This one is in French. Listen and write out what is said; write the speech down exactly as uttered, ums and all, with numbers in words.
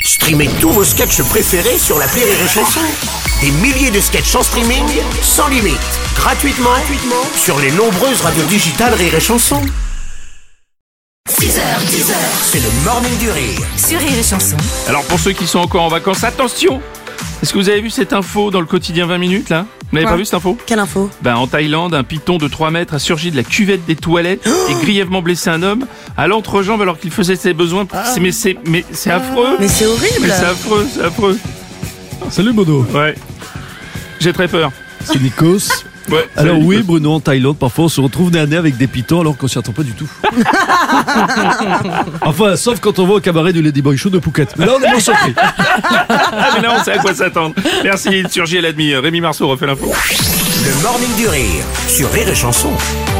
Streamez tous vos sketchs préférés sur l'appli Rire et Chanson. Des milliers de sketchs en streaming, sans limite, gratuitement, gratuitement sur les nombreuses radios digitales Rire et Chanson. six heures, dix heures, c'est le Morning du Rire. sur Rire et Chanson. Alors pour ceux qui sont encore en vacances, attention! Est-ce que vous avez vu cette info dans le quotidien vingt minutes là? Vous n'avez Quoi pas vu cette info? Quelle info? Ben, en Thaïlande, un python de trois mètres a surgi de la cuvette des toilettes et grièvement blessé un homme à l'entrejambe alors qu'il faisait ses besoins. C'est- Mais c'est mais c'est affreux! Mais c'est horrible. Mais c'est affreux, c'est affreux! Salut Bono, Ouais. J'ai très peur. c'est Nikos. Ouais. Alors salut, oui Nicolas. Bruno, en Thaïlande, parfois on se retrouve nez à nez avec des pitons alors qu'on s'y attend pas du tout. Enfin, sauf quand on va au cabaret du Ladyboy Show de Phuket. Mais là on est moins surpris. Ah, mais là on sait à quoi s'attendre. Merci, il surgit à la demi. Rémi Marceau refait l'info. Le Morning du Rire sur Rire et Chanson.